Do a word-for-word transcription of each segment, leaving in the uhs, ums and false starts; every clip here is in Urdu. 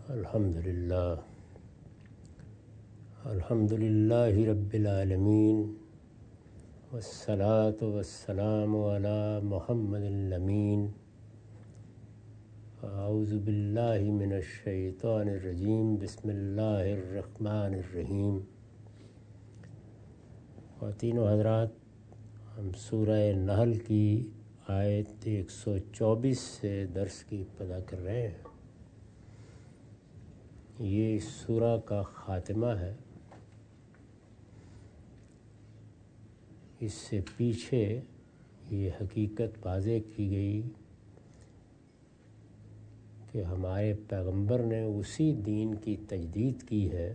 الحمدللہ الحمدللہ رب العالمین والصلاة والسلام علی محمد الامین اعوذ باللہ من الشیطان الرجیم بسم اللہ الرحمن الرحیم۔ خواتین و حضرات، ہم سورہ نحل کی آیت ایک سو چوبیس سے درس کی ابتدا کر رہے ہیں۔ یہ سورہ کا خاتمہ ہے۔ اس سے پیچھے یہ حقیقت واضح کی گئی کہ ہمارے پیغمبر نے اسی دین کی تجدید کی ہے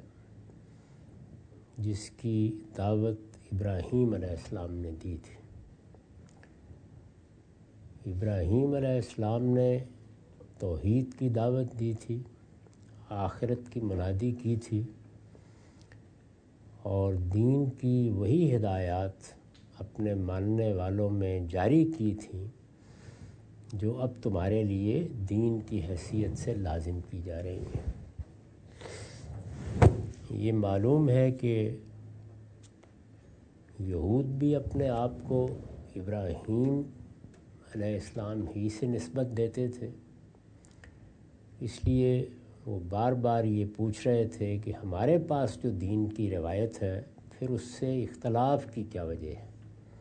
جس کی دعوت ابراہیم علیہ السلام نے دی تھی۔ ابراہیم علیہ السلام نے توحید کی دعوت دی تھی، آخرت کی منادی کی تھی، اور دین کی وہی ہدایات اپنے ماننے والوں میں جاری کی تھی جو اب تمہارے لیے دین کی حیثیت سے لازم کی جا رہی ہیں۔ یہ معلوم ہے کہ یہود بھی اپنے آپ کو ابراہیم علیہ السلام ہی سے نسبت دیتے تھے، اس لیے وہ بار بار یہ پوچھ رہے تھے کہ ہمارے پاس جو دین کی روایت ہے پھر اس سے اختلاف کی کیا وجہ ہے۔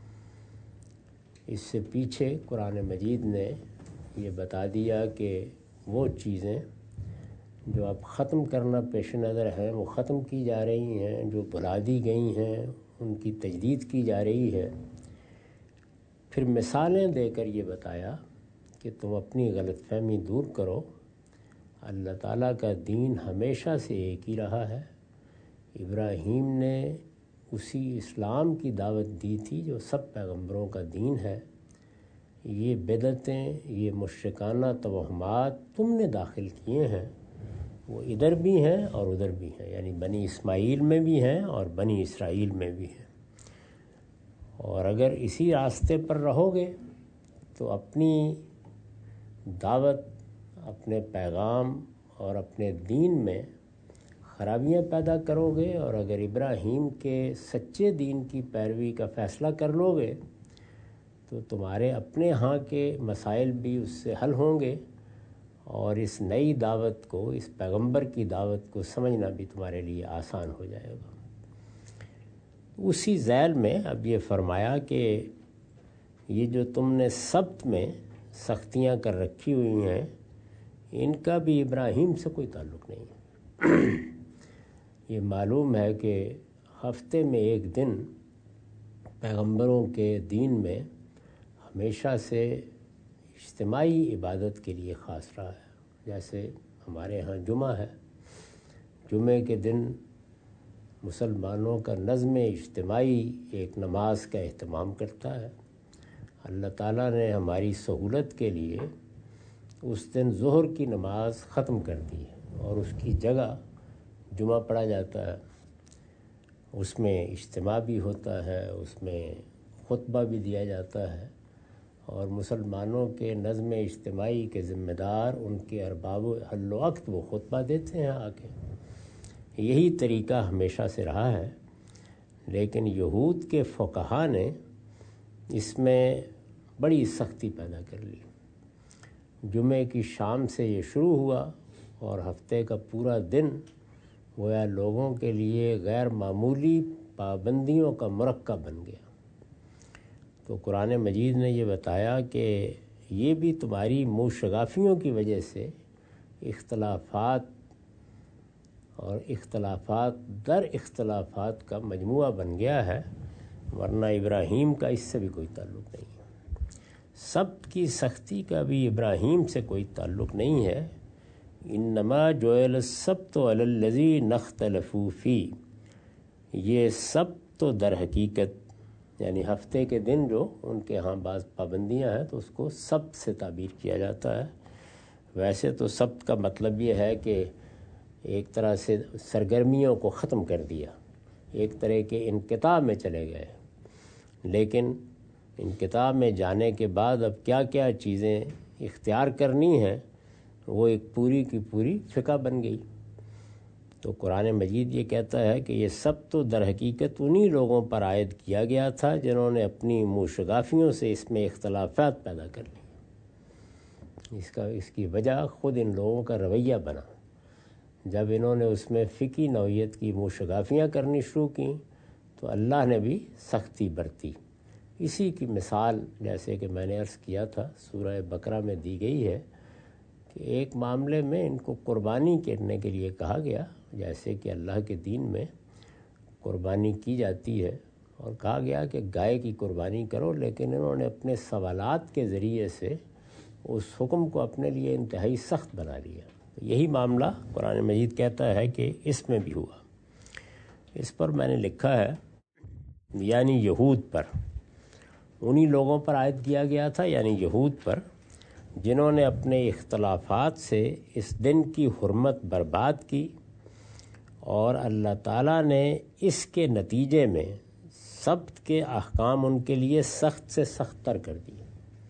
اس سے پیچھے قرآن مجید نے یہ بتا دیا کہ وہ چیزیں جو اب ختم کرنا پیش نظر ہیں وہ ختم کی جا رہی ہیں، جو بھلا دی گئی ہیں ان کی تجدید کی جا رہی ہے۔ پھر مثالیں دے کر یہ بتایا کہ تم اپنی غلط فہمی دور کرو، اللہ تعالیٰ کا دین ہمیشہ سے ایک ہی رہا ہے۔ ابراہیم نے اسی اسلام کی دعوت دی تھی جو سب پیغمبروں کا دین ہے۔ یہ بدعتیں، یہ مشرکانہ توہمات تم نے داخل کیے ہیں، وہ ادھر بھی ہیں اور ادھر بھی ہیں، یعنی بنی اسماعیل میں بھی ہیں اور بنی اسرائیل میں بھی ہیں۔ اور اگر اسی راستے پر رہو گے تو اپنی دعوت، اپنے پیغام اور اپنے دین میں خرابیاں پیدا کرو گے، اور اگر ابراہیم کے سچے دین کی پیروی کا فیصلہ کر لو گے تو تمہارے اپنے ہاں کے مسائل بھی اس سے حل ہوں گے، اور اس نئی دعوت کو، اس پیغمبر کی دعوت کو سمجھنا بھی تمہارے لیے آسان ہو جائے گا۔ اسی ذیل میں اب یہ فرمایا کہ یہ جو تم نے سبت میں سختیاں کر رکھی ہوئی ہیں ان کا بھی ابراہیم سے کوئی تعلق نہیں ہے۔ یہ معلوم ہے کہ ہفتے میں ایک دن پیغمبروں کے دین میں ہمیشہ سے اجتماعی عبادت کے لیے خاص رہا ہے۔ جیسے ہمارے ہاں جمعہ ہے، جمعے کے دن مسلمانوں کا نظم اجتماعی ایک نماز کا اہتمام کرتا ہے۔ اللہ تعالیٰ نے ہماری سہولت کے لیے اس دن ظہر کی نماز ختم کر دی ہے اور اس کی جگہ جمعہ پڑھا جاتا ہے۔ اس میں اجتماع بھی ہوتا ہے، اس میں خطبہ بھی دیا جاتا ہے، اور مسلمانوں کے نظم اجتماعی کے ذمہ دار، ان کے ارباب حل و عقد، وہ خطبہ دیتے ہیں آ کے۔ یہی طریقہ ہمیشہ سے رہا ہے، لیکن یہود کے فقہا نے اس میں بڑی سختی پیدا کر لی۔ جمعے کی شام سے یہ شروع ہوا اور ہفتے کا پورا دن گویا لوگوں کے لیے غیر معمولی پابندیوں کا مرکب بن گیا۔ تو قرآن مجید نے یہ بتایا کہ یہ بھی تمہاری منہ شگافیوں کی وجہ سے اختلافات اور اختلافات در اختلافات کا مجموعہ بن گیا ہے، ورنہ ابراہیم کا اس سے بھی کوئی تعلق نہیں ہے۔ سبت کی سختی کا بھی ابراہیم سے کوئی تعلق نہیں ہے۔ انما جعل السبت علی الذین اختلفوا فیہ، یہ سبت تو در حقیقت یعنی ہفتے کے دن جو ان کے ہاں بعض پابندیاں ہیں تو اس کو سبت سے تعبیر کیا جاتا ہے۔ ویسے تو سبت کا مطلب یہ ہے کہ ایک طرح سے سرگرمیوں کو ختم کر دیا، ایک طرح کے انقطاع میں چلے گئے، لیکن انقطاع میں جانے کے بعد اب کیا کیا چیزیں اختیار کرنی ہیں وہ ایک پوری کی پوری فقہ بن گئی۔ تو قرآن مجید یہ کہتا ہے کہ یہ سب تو در حقیقت انہی لوگوں پر عائد کیا گیا تھا جنہوں نے اپنی منہ شگافیوں سے اس میں اختلافات پیدا کر لی۔ اس کا اس کی وجہ خود ان لوگوں کا رویہ بنا۔ جب انہوں نے اس میں فقہی نوعیت کی منہ شگافیاں کرنی شروع کیں تو اللہ نے بھی سختی برتی۔ اسی کی مثال جیسے کہ میں نے عرض کیا تھا سورہ بقرہ میں دی گئی ہے کہ ایک معاملے میں ان کو قربانی کرنے کے لیے کہا گیا، جیسے کہ اللہ کے دین میں قربانی کی جاتی ہے، اور کہا گیا کہ گائے کی قربانی کرو، لیکن انہوں نے اپنے سوالات کے ذریعے سے اس حکم کو اپنے لیے انتہائی سخت بنا لیا۔ یہی معاملہ قرآن مجید کہتا ہے کہ اس میں بھی ہوا۔ اس پر میں نے لکھا ہے یعنی یہود پر، انہی لوگوں پر عائد کیا گیا تھا، یعنی یہود پر، جنہوں نے اپنے اختلافات سے اس دن کی حرمت برباد کی، اور اللہ تعالیٰ نے اس کے نتیجے میں سبت کے احکام ان کے لیے سخت سے سخت تر کر دیے۔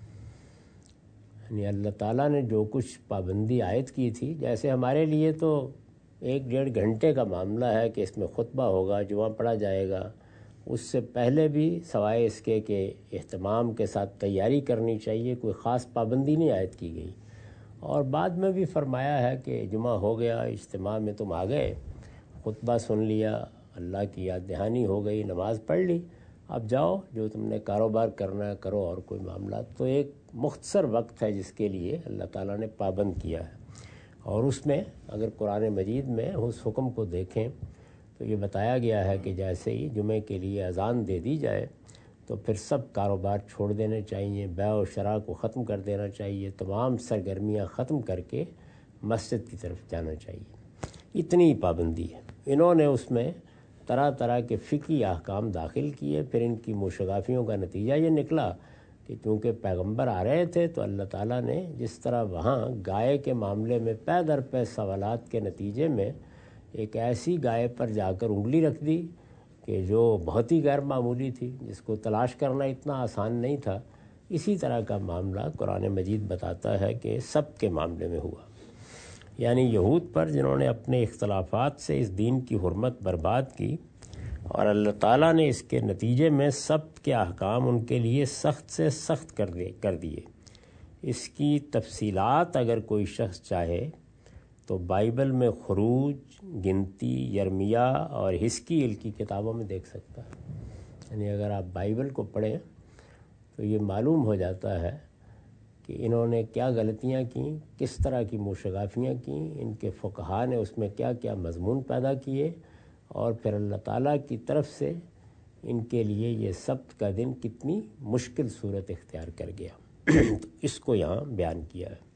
یعنی اللہ تعالیٰ نے جو کچھ پابندی عائد کی تھی، جیسے ہمارے لیے تو ایک ڈیڑھ گھنٹے کا معاملہ ہے کہ اس میں خطبہ ہوگا، جمعہ پڑھا جائے گا، اس سے پہلے بھی سوائے اس کے کہ اہتمام کے ساتھ تیاری کرنی چاہیے، کوئی خاص پابندی نہیں عائد کی گئی۔ اور بعد میں بھی فرمایا ہے کہ جمعہ ہو گیا، اجتماع میں تم آ گئے، خطبہ سن لیا، اللہ کی یاد دہانی ہو گئی، نماز پڑھ لی، اب جاؤ جو تم نے کاروبار کرنا ہے کرو، اور کوئی معاملات۔ تو ایک مختصر وقت ہے جس کے لیے اللہ تعالیٰ نے پابند کیا ہے۔ اور اس میں اگر قرآن مجید میں اس حکم کو دیکھیں تو یہ بتایا گیا ہے کہ جیسے ہی جمعے کے لیے اذان دے دی جائے تو پھر سب کاروبار چھوڑ دینے چاہیے، بیع و شراء کو ختم کر دینا چاہیے، تمام سرگرمیاں ختم کر کے مسجد کی طرف جانا چاہیے۔ اتنی پابندی ہے۔ انہوں نے اس میں طرح طرح کے فقہی احکام داخل کیے، پھر ان کی مشغافیوں کا نتیجہ یہ نکلا کہ چونکہ پیغمبر آ رہے تھے تو اللہ تعالیٰ نے جس طرح وہاں گائے کے معاملے میں پے در پے سوالات کے نتیجے میں ایک ایسی گائے پر جا کر انگلی رکھ دی کہ جو بہت ہی غیر معمولی تھی، جس کو تلاش کرنا اتنا آسان نہیں تھا، اسی طرح کا معاملہ قرآن مجید بتاتا ہے کہ سب کے معاملے میں ہوا۔ یعنی یہود پر جنہوں نے اپنے اختلافات سے اس دین کی حرمت برباد کی، اور اللہ تعالیٰ نے اس کے نتیجے میں سب کے احکام ان کے لیے سخت سے سخت کر دے کر دیے۔ اس کی تفصیلات اگر کوئی شخص چاہے تو بائبل میں خروج، گنتی، یرمیا اور حزقیل کی کتابوں میں دیکھ سکتا ہے۔ یعنی اگر آپ بائبل کو پڑھیں تو یہ معلوم ہو جاتا ہے کہ انہوں نے کیا غلطیاں کیں، کس طرح کی مشغافیاں کیں، ان کے فقہاء نے اس میں کیا کیا مضمون پیدا کیے، اور پھر اللہ تعالیٰ کی طرف سے ان کے لیے یہ سبت کا دن کتنی مشکل صورت اختیار کر گیا۔ تو اس کو یہاں بیان کیا ہے۔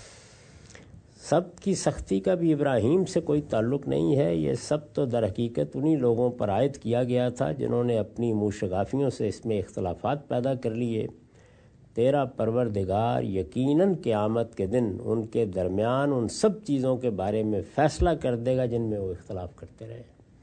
سبت کی سختی کا بھی ابراہیم سے کوئی تعلق نہیں ہے، یہ سبت تو در حقیقت انہی لوگوں پر عائد کیا گیا تھا جنہوں نے اپنی منہ شگافیوں سے اس میں اختلافات پیدا کر لیے۔ تیرا پروردگار یقیناً قیامت کے دن ان کے درمیان ان سب چیزوں کے بارے میں فیصلہ کر دے گا جن میں وہ اختلاف کرتے رہے۔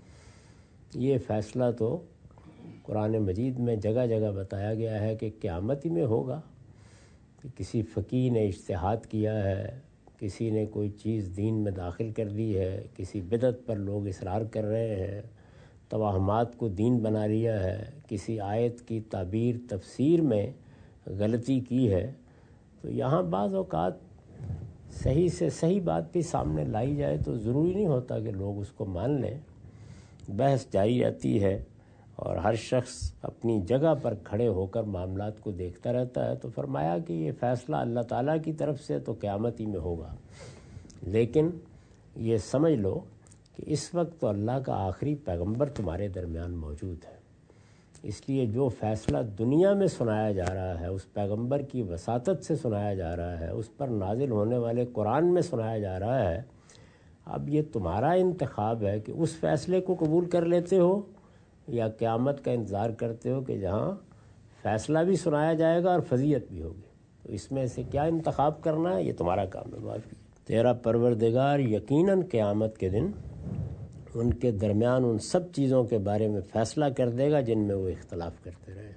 یہ فیصلہ تو قرآن مجید میں جگہ جگہ بتایا گیا ہے کہ قیامت ہی میں ہوگا، کہ کسی فقیہ نے اجتہاد کیا ہے، کسی نے کوئی چیز دین میں داخل کر دی ہے، کسی بدعت پر لوگ اصرار کر رہے ہیں، توہمات کو دین بنا لیا ہے، کسی آیت کی تعبیر تفسیر میں غلطی کی ہے، تو یہاں بعض اوقات صحیح سے صحیح بات بھی سامنے لائی جائے تو ضروری نہیں ہوتا کہ لوگ اس کو مان لیں۔ بحث جاری رہتی ہے اور ہر شخص اپنی جگہ پر کھڑے ہو کر معاملات کو دیکھتا رہتا ہے۔ تو فرمایا کہ یہ فیصلہ اللہ تعالیٰ کی طرف سے تو قیامت ہی میں ہوگا، لیکن یہ سمجھ لو کہ اس وقت تو اللہ کا آخری پیغمبر تمہارے درمیان موجود ہے، اس لیے جو فیصلہ دنیا میں سنایا جا رہا ہے، اس پیغمبر کی وساطت سے سنایا جا رہا ہے، اس پر نازل ہونے والے قرآن میں سنایا جا رہا ہے، اب یہ تمہارا انتخاب ہے کہ اس فیصلے کو قبول کر لیتے ہو یا قیامت کا انتظار کرتے ہو کہ جہاں فیصلہ بھی سنایا جائے گا اور فضیلت بھی ہوگی۔ تو اس میں سے کیا انتخاب کرنا ہے یہ تمہارا کام ہے۔ معافی، تیرا پروردگار یقیناً قیامت کے دن ان کے درمیان ان سب چیزوں کے بارے میں فیصلہ کر دے گا جن میں وہ اختلاف کرتے رہے۔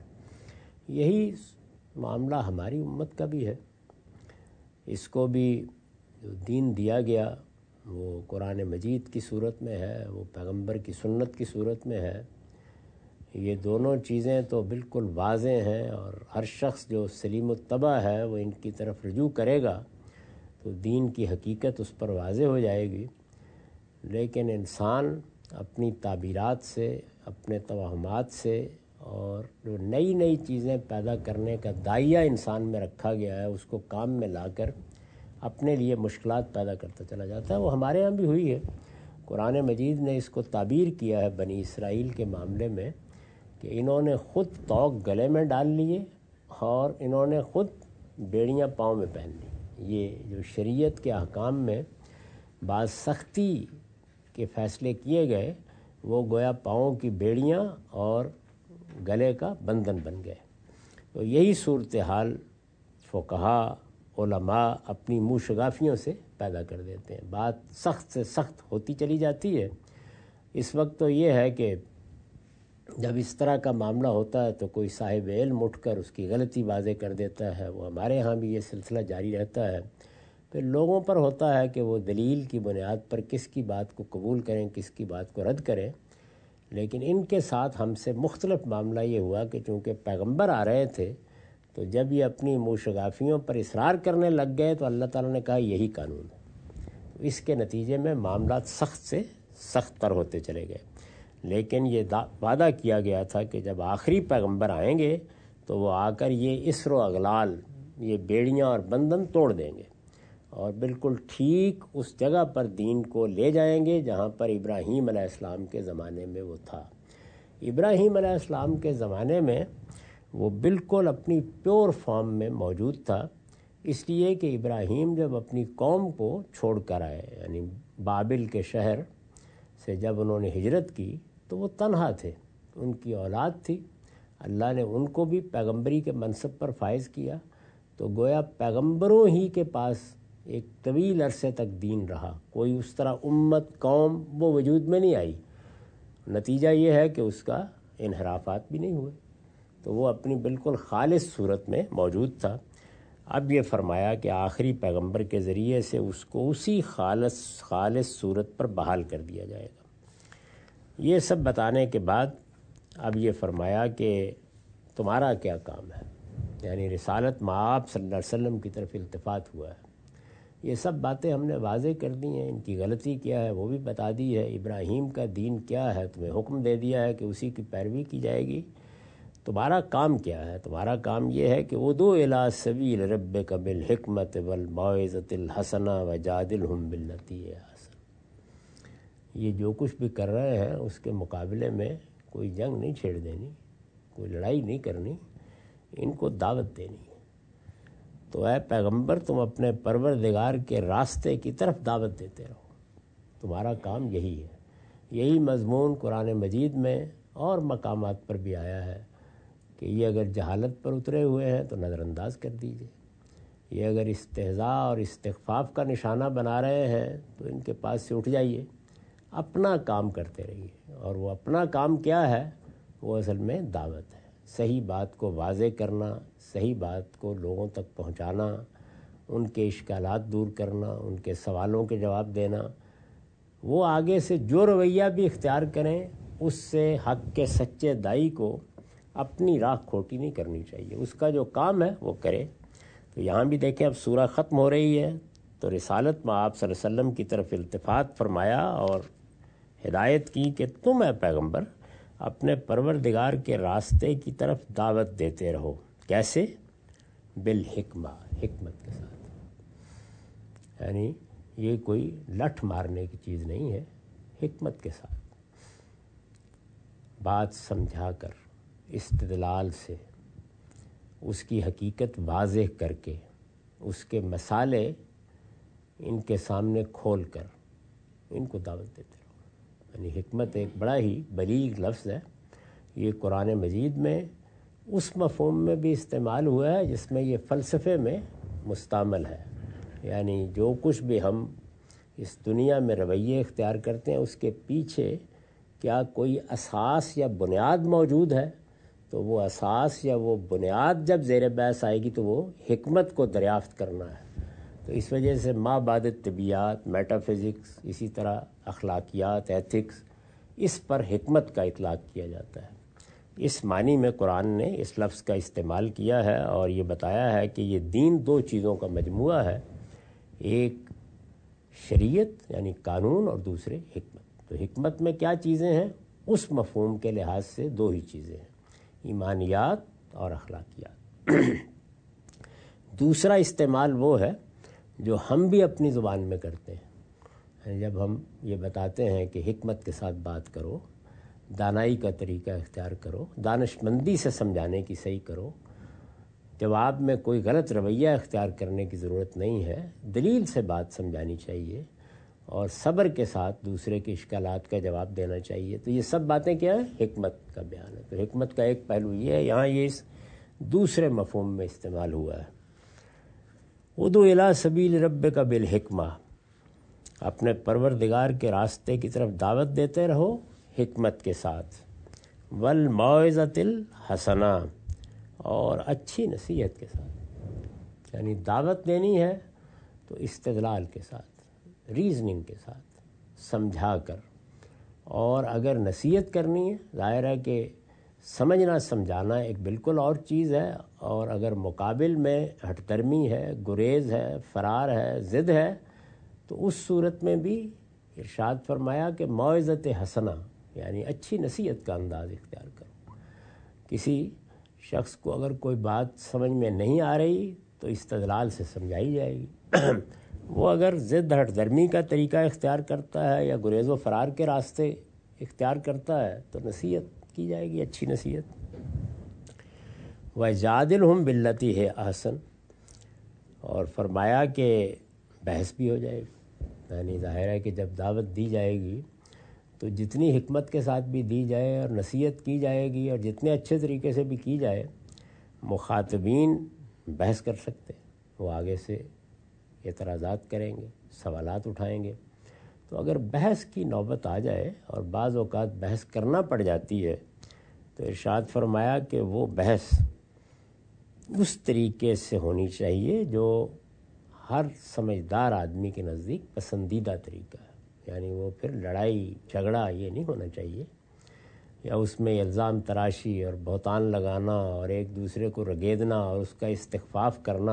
یہی معاملہ ہماری امت کا بھی ہے۔ اس کو بھی جو دین دیا گیا وہ قرآن مجید کی صورت میں ہے، وہ پیغمبر کی سنت کی صورت میں ہے۔ یہ دونوں چیزیں تو بالکل واضح ہیں، اور ہر شخص جو سلیم الطبع ہے وہ ان کی طرف رجوع کرے گا تو دین کی حقیقت اس پر واضح ہو جائے گی۔ لیکن انسان اپنی تعبیرات سے، اپنے توہمات سے، اور جو نئی نئی چیزیں پیدا کرنے کا داعیہ انسان میں رکھا گیا ہے اس کو کام میں لا کر اپنے لیے مشکلات پیدا کرتا چلا جاتا ہے۔ وہ ہمارے ہاں بھی ہوئی ہے۔ قرآن مجید نے اس کو تعبیر کیا ہے بنی اسرائیل کے معاملے میں کہ انہوں نے خود طوق گلے میں ڈال لیے اور انہوں نے خود بیڑیاں پاؤں میں پہن لی۔ یہ جو شریعت کے احکام میں بعض سختی کے فیصلے کیے گئے وہ گویا پاؤں کی بیڑیاں اور گلے کا بندھن بن گئے۔ تو یہی صورتحال فقہا علماء اپنی منہ شگافیوں سے پیدا کر دیتے ہیں۔ بات سخت سے سخت ہوتی چلی جاتی ہے۔ اس وقت تو یہ ہے کہ جب اس طرح کا معاملہ ہوتا ہے تو کوئی صاحب علم اٹھ کر اس کی غلطی واضح کر دیتا ہے۔ وہ ہمارے ہاں بھی یہ سلسلہ جاری رہتا ہے۔ پھر لوگوں پر ہوتا ہے کہ وہ دلیل کی بنیاد پر کس کی بات کو قبول کریں، کس کی بات کو رد کریں۔ لیکن ان کے ساتھ ہم سے مختلف معاملہ یہ ہوا کہ چونکہ پیغمبر آ رہے تھے تو جب یہ اپنی منہ شگافیوں پر اصرار کرنے لگ گئے تو اللہ تعالیٰ نے کہا یہی قانون ہے۔ اس کے نتیجے میں معاملات سخت سے سخت تر ہوتے چلے گئے۔ لیکن یہ وعدہ کیا گیا تھا کہ جب آخری پیغمبر آئیں گے تو وہ آ کر یہ اسر و اغلال، یہ بیڑیاں اور بندھن توڑ دیں گے اور بالکل ٹھیک اس جگہ پر دین کو لے جائیں گے جہاں پر ابراہیم علیہ السلام کے زمانے میں وہ تھا۔ ابراہیم علیہ السلام کے زمانے میں وہ بالکل اپنی پیور فارم میں موجود تھا، اس لیے کہ ابراہیم جب اپنی قوم کو چھوڑ کر آئے، یعنی بابل کے شہر سے جب انہوں نے ہجرت کی تو وہ تنہا تھے، ان کی اولاد تھی۔ اللہ نے ان کو بھی پیغمبری کے منصب پر فائز کیا، تو گویا پیغمبروں ہی کے پاس ایک طویل عرصے تک دین رہا، کوئی اس طرح امت قوم وہ وجود میں نہیں آئی۔ نتیجہ یہ ہے کہ اس کا انحرافات بھی نہیں ہوئے، تو وہ اپنی بالکل خالص صورت میں موجود تھا۔ اب یہ فرمایا کہ آخری پیغمبر کے ذریعے سے اس کو اسی خالص خالص صورت پر بحال کر دیا جائے گا۔ یہ سب بتانے کے بعد اب یہ فرمایا کہ تمہارا کیا کام ہے، یعنی رسالت مآب صلی اللہ علیہ وسلم کی طرف التفات ہوا ہے۔ یہ سب باتیں ہم نے واضح کر دی ہیں، ان کی غلطی کیا ہے وہ بھی بتا دی ہے، ابراہیم کا دین کیا ہے تمہیں حکم دے دیا ہے کہ اسی کی پیروی کی جائے گی۔ تمہارا کام کیا ہے؟ تمہارا کام یہ ہے کہ ادعو الی سبیل ربک بالحکمت والموعظۃ الحسنہ وجادلہم باللتی ہی احسن۔ یہ جو کچھ بھی کر رہے ہیں اس کے مقابلے میں کوئی جنگ نہیں چھیڑ دینی، کوئی لڑائی نہیں کرنی، ان کو دعوت دینی ہے۔ تو اے پیغمبر تم اپنے پروردگار کے راستے کی طرف دعوت دیتے رہو، تمہارا کام یہی ہے۔ یہی مضمون قرآن مجید میں اور مقامات پر بھی آیا ہے کہ یہ اگر جہالت پر اترے ہوئے ہیں تو نظر انداز کر دیجئے، یہ اگر استہزاء اور استخفاف کا نشانہ بنا رہے ہیں تو ان کے پاس سے اٹھ جائیے، اپنا کام کرتے رہیے۔ اور وہ اپنا کام کیا ہے؟ وہ اصل میں دعوت ہے، صحیح بات کو واضح کرنا، صحیح بات کو لوگوں تک پہنچانا، ان کے اشکالات دور کرنا، ان کے سوالوں کے جواب دینا۔ وہ آگے سے جو رویہ بھی اختیار کریں اس سے حق کے سچے داعی کو اپنی راہ کھوٹی نہیں کرنی چاہیے، اس کا جو کام ہے وہ کرے۔ تو یہاں بھی دیکھیں اب سورہ ختم ہو رہی ہے تو رسالت مآب صلی اللہ علیہ وسلم کی طرف التفات فرمایا اور ہدایت کی کہ تم اے پیغمبر اپنے پروردگار کے راستے کی طرف دعوت دیتے رہو۔ کیسے؟ بالحکمہ، حکمت کے ساتھ، یعنی یہ کوئی لٹھ مارنے کی چیز نہیں ہے، حکمت کے ساتھ بات سمجھا کر، استدلال سے، اس کی حقیقت واضح کر کے، اس کے مسالے ان کے سامنے کھول کر ان کو دعوت دیتے رہو۔ یعنی حکمت ایک بڑا ہی بلیغ لفظ ہے، یہ قرآن مجید میں اس مفہوم میں بھی استعمال ہوا ہے جس میں یہ فلسفے میں مستعمل ہے۔ یعنی جو کچھ بھی ہم اس دنیا میں رویے اختیار کرتے ہیں اس کے پیچھے کیا کوئی اساس یا بنیاد موجود ہے، تو وہ اساس یا وہ بنیاد جب زیر بحث آئے گی تو وہ حکمت کو دریافت کرنا ہے۔ تو اس وجہ سے ما بعد طبیعیات، میٹا فزکس، اسی طرح اخلاقیات، ایتھکس، اس پر حکمت کا اطلاق کیا جاتا ہے۔ اس معنی میں قرآن نے اس لفظ کا استعمال کیا ہے اور یہ بتایا ہے کہ یہ دین دو چیزوں کا مجموعہ ہے، ایک شریعت یعنی قانون اور دوسرے حکمت۔ تو حکمت میں کیا چیزیں ہیں؟ اس مفہوم کے لحاظ سے دو ہی چیزیں ہیں، ایمانیات اور اخلاقیات۔ دوسرا استعمال وہ ہے جو ہم بھی اپنی زبان میں کرتے ہیں، جب ہم یہ بتاتے ہیں کہ حکمت کے ساتھ بات کرو، دانائی کا طریقہ اختیار کرو، دانش مندی سے سمجھانے کی صحیح کرو، جواب میں کوئی غلط رویہ اختیار کرنے کی ضرورت نہیں ہے، دلیل سے بات سمجھانی چاہیے اور صبر کے ساتھ دوسرے کے اشکالات کا جواب دینا چاہیے۔ تو یہ سب باتیں کیا ہیں؟ حکمت کا بیان ہے۔ تو حکمت کا ایک پہلو یہ ہے، یہاں یہ اس دوسرے مفہوم میں استعمال ہوا ہے۔ ادعو الی سبیل ربک بالحکمہ، اپنے پروردگار کے راستے کی طرف دعوت دیتے رہو حکمت کے ساتھ، والموعظۃ الحسنہ، اور اچھی نصیحت کے ساتھ۔ یعنی دعوت دینی ہے تو استدلال کے ساتھ، ریزننگ کے ساتھ، سمجھا کر، اور اگر نصیحت کرنی ہے، ظاہر ہے کہ سمجھنا سمجھانا ایک بالکل اور چیز ہے، اور اگر مقابل میں ہٹ درمی ہے، گریز ہے، فرار ہے، ضد ہے، تو اس صورت میں بھی ارشاد فرمایا کہ موعظۃ حسنہ یعنی اچھی نصیحت کا انداز اختیار کرو۔ کسی شخص کو اگر کوئی بات سمجھ میں نہیں آ رہی تو استدلال سے سمجھائی جائے گی، وہ اگر ضد ہٹ درمی کا طریقہ اختیار کرتا ہے یا گریز و فرار کے راستے اختیار کرتا ہے تو نصیحت کی جائے گی، اچھی نصیحت۔ وَجَادِلْهُمْ بِالَّتِي هِيَ أَحْسَنُ، اور فرمایا کہ بحث بھی ہو جائے گی، یعنی ظاہر ہے کہ جب دعوت دی جائے گی تو جتنی حکمت کے ساتھ بھی دی جائے اور نصیحت کی جائے گی اور جتنے اچھے طریقے سے بھی کی جائے، مخاطبین بحث کر سکتے ہیں، وہ آگے سے اعتراضات کریں گے، سوالات اٹھائیں گے۔ تو اگر بحث کی نوبت آ جائے اور بعض اوقات بحث کرنا پڑ جاتی ہے تو ارشاد فرمایا کہ وہ بحث اس طریقے سے ہونی چاہیے جو ہر سمجھدار آدمی کے نزدیک پسندیدہ طریقہ ہے، یعنی وہ پھر لڑائی جھگڑا یہ نہیں ہونا چاہیے، یا اس میں الزام تراشی اور بہتان لگانا اور ایک دوسرے کو رگیدنا اور اس کا استخفاف کرنا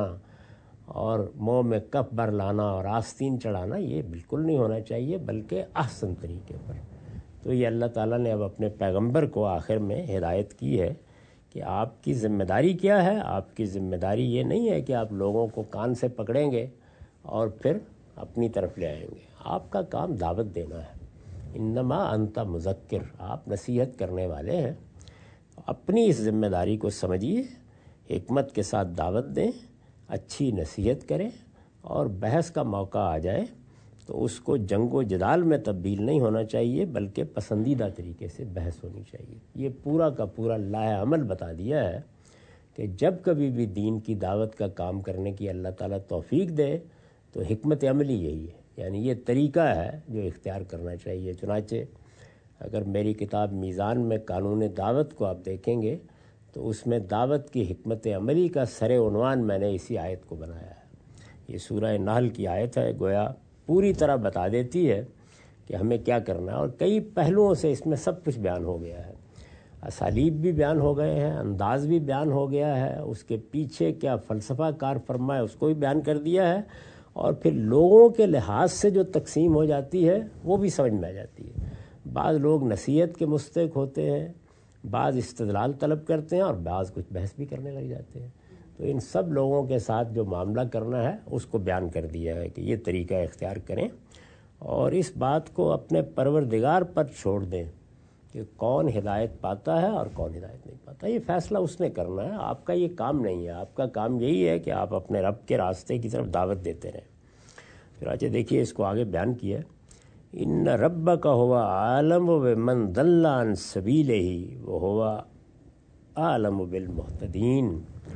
اور منہ میں کف بھر لانا اور آستین چڑھانا، یہ بالکل نہیں ہونا چاہیے، بلکہ احسن طریقے پر۔ تو یہ اللہ تعالیٰ نے اب اپنے پیغمبر کو آخر میں ہدایت کی ہے کہ آپ کی ذمہ داری کیا ہے۔ آپ کی ذمہ داری یہ نہیں ہے کہ آپ لوگوں کو کان سے پکڑیں گے اور پھر اپنی طرف لے آئیں گے، آپ کا کام دعوت دینا ہے۔ انما انت مذکر، آپ نصیحت کرنے والے ہیں۔ اپنی اس ذمہ داری کو سمجھیے، حکمت کے ساتھ دعوت دیں، اچھی نصیحت کریں، اور بحث کا موقع آ جائے تو اس کو جنگ و جدال میں تبدیل نہیں ہونا چاہیے، بلکہ پسندیدہ طریقے سے بحث ہونی چاہیے۔ یہ پورا کا پورا لائحہ عمل بتا دیا ہے کہ جب کبھی بھی دین کی دعوت کا کام کرنے کی اللہ تعالیٰ توفیق دے تو حکمت عملی یہی ہے، یعنی یہ طریقہ ہے جو اختیار کرنا چاہیے۔ چنانچہ اگر میری کتاب میزان میں قانون دعوت کو آپ دیکھیں گے تو اس میں دعوت کی حکمت عملی کا سر عنوان میں نے اسی آیت کو بنایا ہے۔ یہ سورہ نحل کی آیت ہے، گویا پوری طرح بتا دیتی ہے کہ ہمیں کیا کرنا ہے، اور کئی پہلوؤں سے اس میں سب کچھ بیان ہو گیا ہے۔ اسالیب بھی بیان ہو گئے ہیں، انداز بھی بیان ہو گیا ہے، اس کے پیچھے کیا فلسفہ کار فرما ہے اس کو بھی بیان کر دیا ہے، اور پھر لوگوں کے لحاظ سے جو تقسیم ہو جاتی ہے وہ بھی سمجھ میں آ جاتی ہے۔ بعض لوگ نصیحت کے مستحق ہوتے ہیں، بعض استدلال طلب کرتے ہیں، اور بعض کچھ بحث بھی کرنے لگ جاتے ہیں۔ تو ان سب لوگوں کے ساتھ جو معاملہ کرنا ہے اس کو بیان کر دیا ہے کہ یہ طریقہ اختیار کریں، اور اس بات کو اپنے پروردگار پر چھوڑ دیں کہ کون ہدایت پاتا ہے اور کون ہدایت نہیں پاتا۔ یہ فیصلہ اس نے کرنا ہے، آپ کا یہ کام نہیں ہے۔ آپ کا کام یہی ہے کہ آپ اپنے رب کے راستے کی طرف دعوت دیتے رہیں۔ چنانچہ دیکھیے اس کو آگے بیان کیا، ان ربک هو عالم بمن ضل عن سبیلہ وہو عالم بالمہتدین،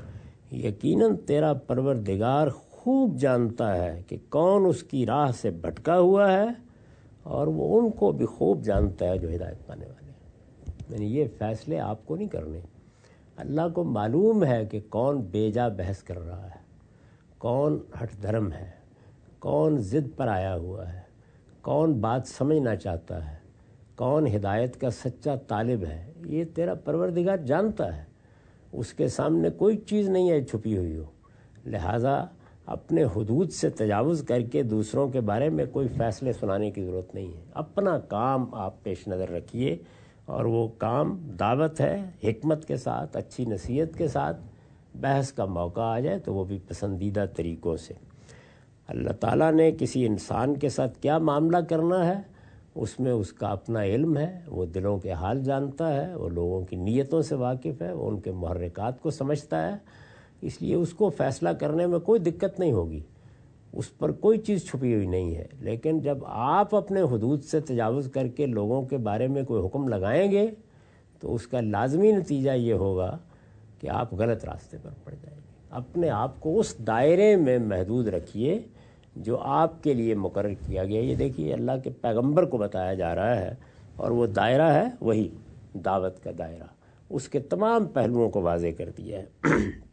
یقیناً تیرا پروردگار خوب جانتا ہے کہ کون اس کی راہ سے بھٹکا ہوا ہے، اور وہ ان کو بھی خوب جانتا ہے جو ہدایت پانے والے ہیں۔ یعنی یہ فیصلے آپ کو نہیں کرنے، اللہ کو معلوم ہے کہ کون بے جا بحث کر رہا ہے، کون ہٹ دھرم ہے، کون ضد پر آیا ہوا ہے، کون بات سمجھنا چاہتا ہے، کون ہدایت کا سچا طالب ہے، یہ تیرا پروردگار جانتا ہے۔ اس کے سامنے کوئی چیز نہیں ہے چھپی ہوئی ہو، لہٰذا اپنے حدود سے تجاوز کر کے دوسروں کے بارے میں کوئی فیصلے سنانے کی ضرورت نہیں ہے۔ اپنا کام آپ پیش نظر رکھیے، اور وہ کام دعوت ہے، حکمت کے ساتھ، اچھی نصیحت کے ساتھ۔ بحث کا موقع آ جائے تو وہ بھی پسندیدہ طریقوں سے۔ اللہ تعالیٰ نے کسی انسان کے ساتھ کیا معاملہ کرنا ہے اس میں اس کا اپنا علم ہے، وہ دلوں کے حال جانتا ہے، وہ لوگوں کی نیتوں سے واقف ہے، وہ ان کے محرکات کو سمجھتا ہے، اس لیے اس کو فیصلہ کرنے میں کوئی دقت نہیں ہوگی، اس پر کوئی چیز چھپی ہوئی نہیں ہے۔ لیکن جب آپ اپنے حدود سے تجاوز کر کے لوگوں کے بارے میں کوئی حکم لگائیں گے تو اس کا لازمی نتیجہ یہ ہوگا کہ آپ غلط راستے پر پڑ جائیں گے۔ اپنے آپ کو اس دائرے میں محدود رکھیے جو آپ کے لیے مقرر کیا گیا۔ یہ دیکھیے اللہ کے پیغمبر کو بتایا جا رہا ہے، اور وہ دائرہ ہے وہی دعوت کا دائرہ، اس کے تمام پہلوؤں کو واضح کر دیا ہے۔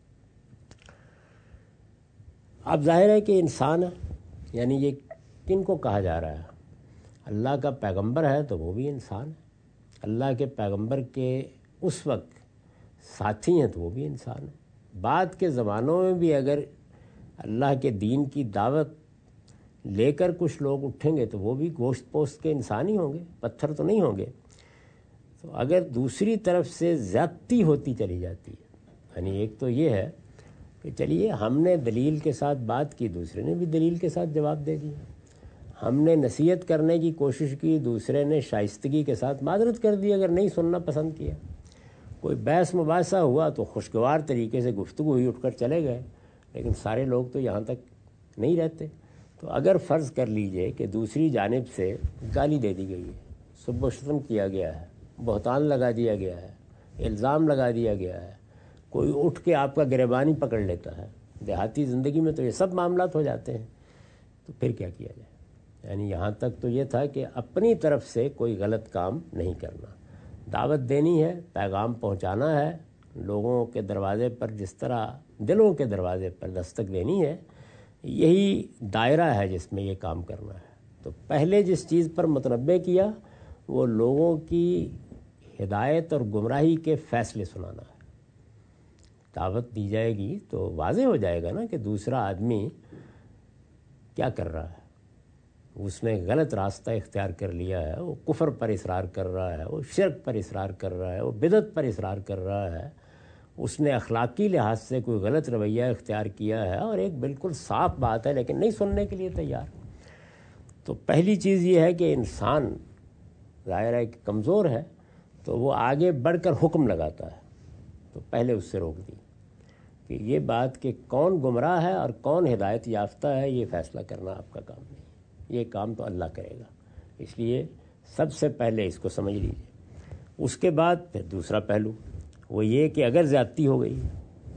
اب ظاہر ہے کہ انسان ہے، یعنی یہ کن کو کہا جا رہا ہے؟ اللہ کا پیغمبر ہے تو وہ بھی انسان ہے، اللہ کے پیغمبر کے اس وقت ساتھی ہیں تو وہ بھی انسان ہے۔ بعد کے زمانوں میں بھی اگر اللہ کے دین کی دعوت لے کر کچھ لوگ اٹھیں گے تو وہ بھی گوشت پوست کے انسان ہی ہوں گے، پتھر تو نہیں ہوں گے۔ تو اگر دوسری طرف سے زیادتی ہوتی چلی جاتی ہے، یعنی ایک تو یہ ہے کہ چلیے ہم نے دلیل کے ساتھ بات کی، دوسرے نے بھی دلیل کے ساتھ جواب دے دیا، ہم نے نصیحت کرنے کی کوشش کی، دوسرے نے شائستگی کے ساتھ معذرت کر دی اگر نہیں سننا پسند کیا، کوئی بحث مباحثہ ہوا تو خوشگوار طریقے سے گفتگو ہوئی، اٹھ کر چلے گئے، لیکن سارے لوگ تو یہاں تک نہیں رہتے۔ تو اگر فرض کر لیجئے کہ دوسری جانب سے گالی دے دی گئی ہے، سب و شتم کیا گیا ہے، بہتان لگا دیا گیا ہے، الزام لگا دیا گیا ہے، کوئی اٹھ کے آپ کا گریبان ہی پکڑ لیتا ہے، دیہاتی زندگی میں تو یہ سب معاملات ہو جاتے ہیں، تو پھر کیا کیا جائے؟ یعنی یہاں تک تو یہ تھا کہ اپنی طرف سے کوئی غلط کام نہیں کرنا، دعوت دینی ہے، پیغام پہنچانا ہے، لوگوں کے دروازے پر جس طرح دلوں کے دروازے پر دستک دینی ہے، یہی دائرہ ہے جس میں یہ کام کرنا ہے۔ تو پہلے جس چیز پر متنبہ کیا وہ لوگوں کی ہدایت اور گمراہی کے فیصلے سنانا ہے۔ دعوت دی جائے گی تو واضح ہو جائے گا نا کہ دوسرا آدمی کیا کر رہا ہے، اس نے غلط راستہ اختیار کر لیا ہے، وہ کفر پر اصرار کر رہا ہے، وہ شرک پر اصرار کر رہا ہے، وہ بدعت پر اصرار کر رہا ہے، اس نے اخلاقی لحاظ سے کوئی غلط رویہ اختیار کیا ہے، اور ایک بالکل صاف بات ہے لیکن نہیں سننے کے لیے تیار۔ تو پہلی چیز یہ ہے کہ انسان ظاہر ہے کہ کمزور ہے، تو وہ آگے بڑھ کر حکم لگاتا ہے، تو پہلے اس سے روک دی کہ یہ بات کہ کون گمراہ ہے اور کون ہدایت یافتہ ہے یہ فیصلہ کرنا آپ کا کام نہیں، یہ کام تو اللہ کرے گا، اس لیے سب سے پہلے اس کو سمجھ لیجیے۔ اس کے بعد پھر دوسرا پہلو وہ یہ کہ اگر زیادتی ہو گئی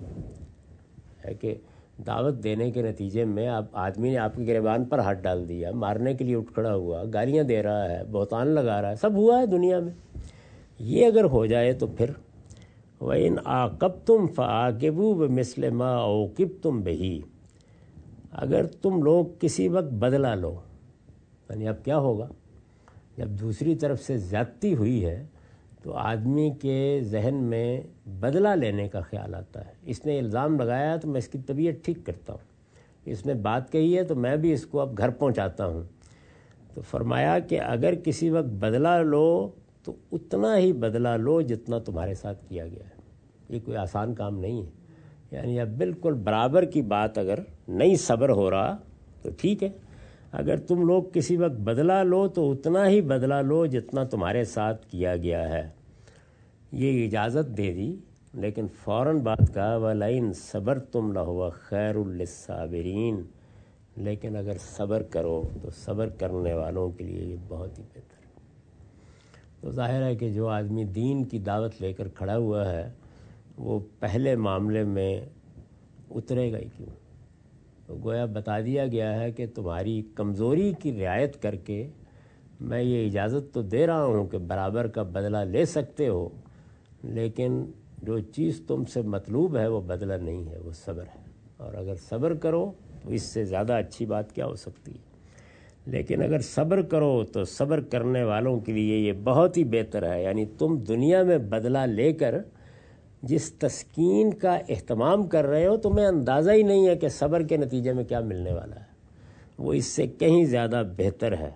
ہے کہ دعوت دینے کے نتیجے میں اب آدمی نے آپ کے گریبان پر ہاتھ ڈال دیا، مارنے کے لیے اٹھ کھڑا ہوا، گالیاں دے رہا ہے، بہتان لگا رہا ہے، سب ہوا ہے دنیا میں، یہ اگر ہو جائے تو پھر وَإِنْ عَاقَبْتُمْ فَعَاقِبُوا بِمِثْلِ مَا عُوقِبْتُمْ بِهِ، اگر تم لوگ کسی وقت بدلہ لو، یعنی اب کیا ہوگا جب دوسری طرف سے زیادتی ہوئی ہے تو آدمی کے ذہن میں بدلہ لینے کا خیال آتا ہے، اس نے الزام لگایا تو میں اس کی طبیعت ٹھیک کرتا ہوں، اس نے بات کہی ہے تو میں بھی اس کو اب گھر پہنچاتا ہوں۔ تو فرمایا کہ اگر کسی وقت بدلہ لو تو اتنا ہی بدلہ لو جتنا تمہارے ساتھ کیا گیا ہے، یہ کوئی آسان کام نہیں ہے، یعنی اب بالکل برابر کی بات اگر نہیں صبر ہو رہا تو ٹھیک ہے، اگر تم لوگ کسی وقت بدلہ لو تو اتنا ہی بدلہ لو جتنا تمہارے ساتھ کیا گیا ہے، یہ اجازت دے دی، لیکن فوراً بات کہا وَلَئِن صَبَرْتُمْ لَهُوَ خَيْرٌ لِلصَّابِرِينَ، لیکن اگر صبر کرو تو صبر کرنے والوں کے لیے یہ بہت ہی بہتر ہے۔ تو ظاہر ہے کہ جو آدمی دین کی دعوت لے کر کھڑا ہوا ہے وہ پہلے معاملے میں اترے گا ہی کیوں؟ تو گویا بتا دیا گیا ہے کہ تمہاری کمزوری کی رعایت کر کے میں یہ اجازت تو دے رہا ہوں کہ برابر کا بدلہ لے سکتے ہو، لیکن جو چیز تم سے مطلوب ہے وہ بدلہ نہیں ہے، وہ صبر ہے، اور اگر صبر کرو تو اس سے زیادہ اچھی بات کیا ہو سکتی ہے؟ لیکن اگر صبر کرو تو صبر کرنے والوں کے لیے یہ بہت ہی بہتر ہے. یعنی تم دنیا میں بدلہ لے کر جس تسکین کا اہتمام کر رہے ہو تمہیں اندازہ ہی نہیں ہے کہ صبر کے نتیجے میں کیا ملنے والا ہے. وہ اس سے کہیں زیادہ بہتر ہے.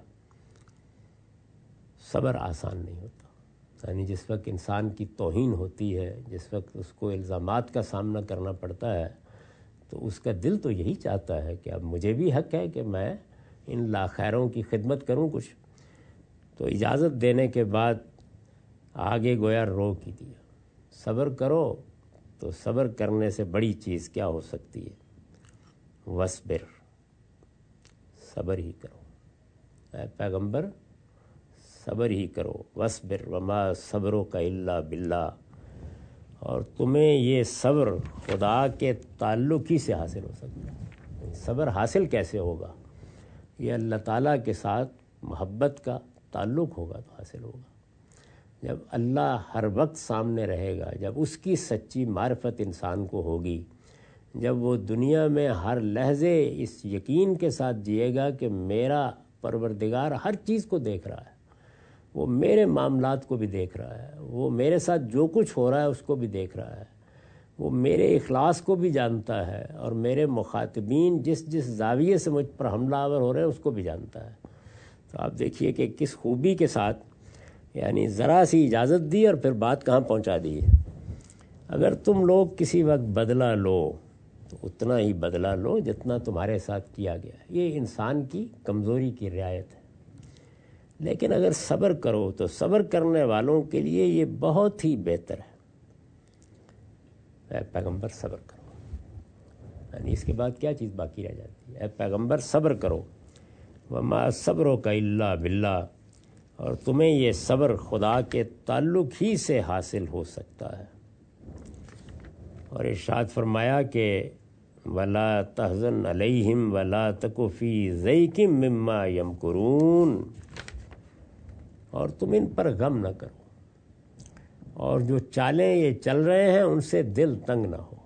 صبر آسان نہیں ہوتا. یعنی جس وقت انسان کی توہین ہوتی ہے، جس وقت اس کو الزامات کا سامنا کرنا پڑتا ہے، تو اس کا دل تو یہی چاہتا ہے کہ اب مجھے بھی حق ہے کہ میں ان لاخیروں کی خدمت کروں کچھ. تو اجازت دینے کے بعد آگے گویا روک ہی دیا. صبر کرو تو صبر کرنے سے بڑی چیز کیا ہو سکتی ہے؟ وصبر، صبر ہی کرو. اے پیغمبر صبر ہی کرو. وصبر وما صبرک الا باللہ. اور تمہیں یہ صبر خدا کے تعلق ہی سے حاصل ہو سکتا ہے. صبر حاصل کیسے ہوگا؟ یہ اللہ تعالیٰ کے ساتھ محبت کا تعلق ہوگا تو حاصل ہوگا. جب اللہ ہر وقت سامنے رہے گا، جب اس کی سچی معرفت انسان کو ہوگی، جب وہ دنیا میں ہر لحظے اس یقین کے ساتھ جیے گا کہ میرا پروردگار ہر چیز کو دیکھ رہا ہے، وہ میرے معاملات کو بھی دیکھ رہا ہے، وہ میرے ساتھ جو کچھ ہو رہا ہے اس کو بھی دیکھ رہا ہے، وہ میرے اخلاص کو بھی جانتا ہے، اور میرے مخاطبین جس جس زاویے سے مجھ پر حملہ آور ہو رہے ہیں اس کو بھی جانتا ہے. تو آپ دیکھیے کہ کس خوبی کے ساتھ، یعنی ذرا سی اجازت دی اور پھر بات کہاں پہنچا دی ہے. اگر تم لوگ کسی وقت بدلہ لو تو اتنا ہی بدلہ لو جتنا تمہارے ساتھ کیا گیا ہے. یہ انسان کی کمزوری کی رعایت ہے. لیکن اگر صبر کرو تو صبر کرنے والوں کے لیے یہ بہت ہی بہتر ہے. اے پیغمبر صبر کرو. یعنی اس کے بعد کیا چیز باقی رہ جاتی ہے؟ اے پیغمبر صبر کرو. وما صبرک الا باللہ. اور تمہیں یہ صبر خدا کے تعلق ہی سے حاصل ہو سکتا ہے. اور ارشاد فرمایا کہ ولا تحزن علیہم ولا تک فی ضیق مما یمکرون. اور تم ان پر غم نہ کرو، اور جو چالیں یہ چل رہے ہیں ان سے دل تنگ نہ ہو.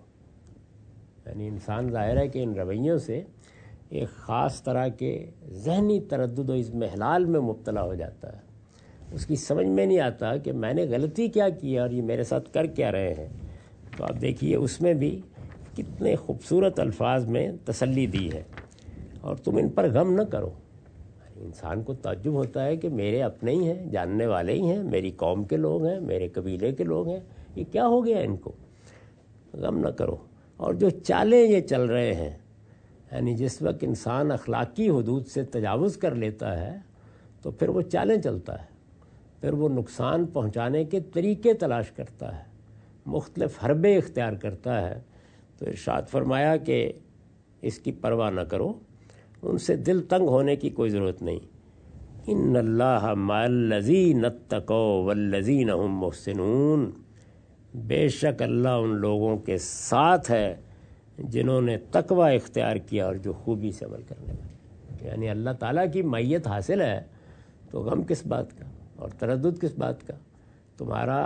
یعنی انسان ظاہر ہے کہ ان رویوں سے ایک خاص طرح کے ذہنی تردد و اضمحلال میں مبتلا ہو جاتا ہے. اس کی سمجھ میں نہیں آتا کہ میں نے غلطی کیا کی ہے اور یہ میرے ساتھ کر کیا رہے ہیں. تو آپ دیکھیے اس میں بھی کتنے خوبصورت الفاظ میں تسلی دی ہے. اور تم ان پر غم نہ کرو. انسان کو تعجب ہوتا ہے کہ میرے اپنے ہی ہیں، جاننے والے ہی ہیں، میری قوم کے لوگ ہیں، میرے قبیلے کے لوگ ہیں، یہ کیا ہو گیا ان کو؟ غم نہ کرو. اور جو چالیں یہ چل رہے ہیں، یعنی جس وقت انسان اخلاقی حدود سے تجاوز کر لیتا ہے تو پھر وہ چالیں چلتا ہے، پھر وہ نقصان پہنچانے کے طریقے تلاش کرتا ہے، مختلف حربے اختیار کرتا ہے. تو ارشاد فرمایا کہ اس کی پرواہ نہ کرو، ان سے دل تنگ ہونے کی کوئی ضرورت نہیں. ان اللہ مع الذین اتقوا والذین هم محسنون. بے شک اللہ ان لوگوں کے ساتھ ہے جنہوں نے تقوی اختیار کیا اور جو خوبی سے عمل کرنے والے. یعنی اللہ تعالیٰ کی معیت حاصل ہے تو غم کس بات کا اور تردد کس بات کا؟ تمہارا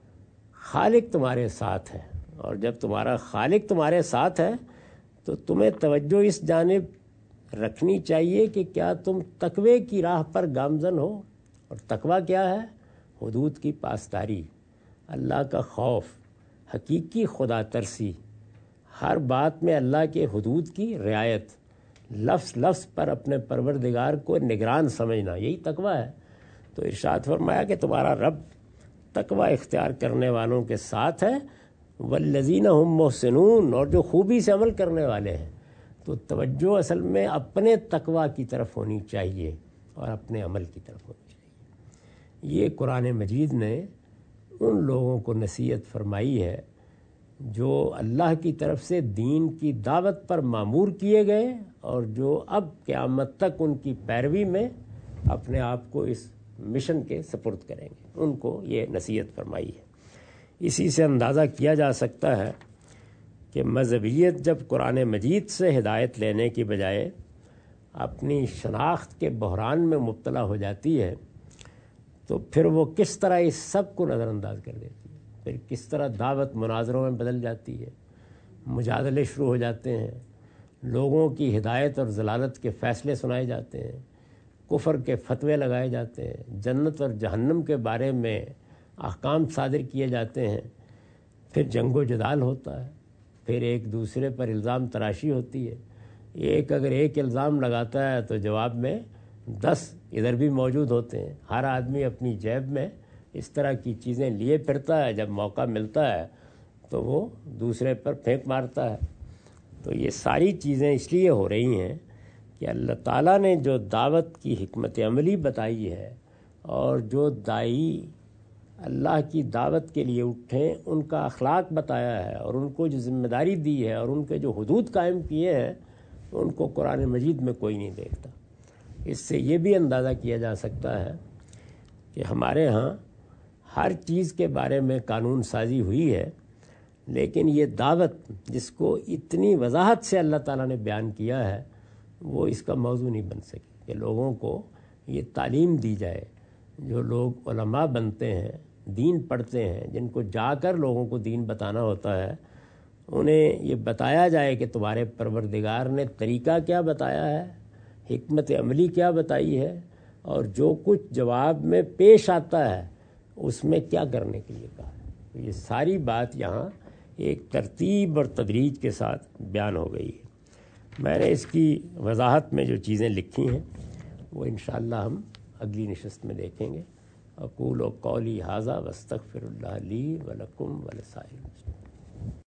خالق تمہارے ساتھ ہے، اور جب تمہارا خالق تمہارے ساتھ ہے تو تمہیں توجہ اس جانب رکھنی چاہیے کہ کیا تم تقوی کی راہ پر گامزن ہو. اور تقوی کیا ہے؟ حدود کی پاسداری، اللہ کا خوف، حقیقی خدا ترسی، ہر بات میں اللہ کے حدود کی رعایت، لفظ لفظ پر اپنے پروردگار کو نگران سمجھنا، یہی تقوی ہے. تو ارشاد فرمایا کہ تمہارا رب تقوی اختیار کرنے والوں کے ساتھ ہے. والذین هم محسنون. اور جو خوبی سے عمل کرنے والے ہیں. تو توجہ اصل میں اپنے تقوی کی طرف ہونی چاہیے اور اپنے عمل کی طرف ہونی چاہیے. یہ قرآن مجید نے ان لوگوں کو نصیحت فرمائی ہے جو اللہ کی طرف سے دین کی دعوت پر مامور کیے گئے اور جو اب قیامت تک ان کی پیروی میں اپنے آپ کو اس مشن کے سپرد کریں گے. ان کو یہ نصیحت فرمائی ہے. اسی سے اندازہ کیا جا سکتا ہے کہ مذہبیت جب قرآن مجید سے ہدایت لینے کی بجائے اپنی شناخت کے بحران میں مبتلا ہو جاتی ہے تو پھر وہ کس طرح اس سب کو نظر انداز کر دیتی ہے، پھر کس طرح دعوت مناظروں میں بدل جاتی ہے، مجادلے شروع ہو جاتے ہیں، لوگوں کی ہدایت اور ضلالت کے فیصلے سنائے جاتے ہیں، کفر کے فتوے لگائے جاتے ہیں، جنت اور جہنم کے بارے میں احکام صادر کیے جاتے ہیں، پھر جنگ و جدال ہوتا ہے، پھر ایک دوسرے پر الزام تراشی ہوتی ہے۔ ایک اگر ایک الزام لگاتا ہے تو جواب میں دس ادھر بھی موجود ہوتے ہیں۔ ہر آدمی اپنی جیب میں اس طرح کی چیزیں لیے پھرتا ہے، جب موقع ملتا ہے تو وہ دوسرے پر پھینک مارتا ہے۔ تو یہ ساری چیزیں اس لیے ہو رہی ہیں کہ اللہ تعالیٰ نے جو دعوت کی حکمت عملی بتائی ہے اور جو داعی اللہ کی دعوت کے لیے اٹھیں ان کا اخلاق بتایا ہے اور ان کو جو ذمہ داری دی ہے اور ان کے جو حدود قائم کیے ہیں ان کو قرآن مجید میں کوئی نہیں دیکھتا۔ اس سے یہ بھی اندازہ کیا جا سکتا ہے کہ ہمارے ہاں ہر چیز کے بارے میں قانون سازی ہوئی ہے، لیکن یہ دعوت جس کو اتنی وضاحت سے اللہ تعالیٰ نے بیان کیا ہے وہ اس کا موضوع نہیں بن سکی کہ لوگوں کو یہ تعلیم دی جائے۔ جو لوگ علماء بنتے ہیں، دین پڑھتے ہیں، جن کو جا کر لوگوں کو دین بتانا ہوتا ہے، انہیں یہ بتایا جائے کہ تمہارے پروردگار نے طریقہ کیا بتایا ہے، حکمت عملی کیا بتائی ہے، اور جو کچھ جواب میں پیش آتا ہے اس میں کیا کرنے کے لیے کہا ہے۔ یہ ساری بات یہاں ایک ترتیب اور تدریج کے ساتھ بیان ہو گئی ہے۔ میں نے اس کی وضاحت میں جو چیزیں لکھی ہیں وہ انشاءاللہ ہم اگلی نشست میں دیکھیں گے۔ اقول قولی ھذا واستغفر اللہ لی ولکم ولسائر المسلمین۔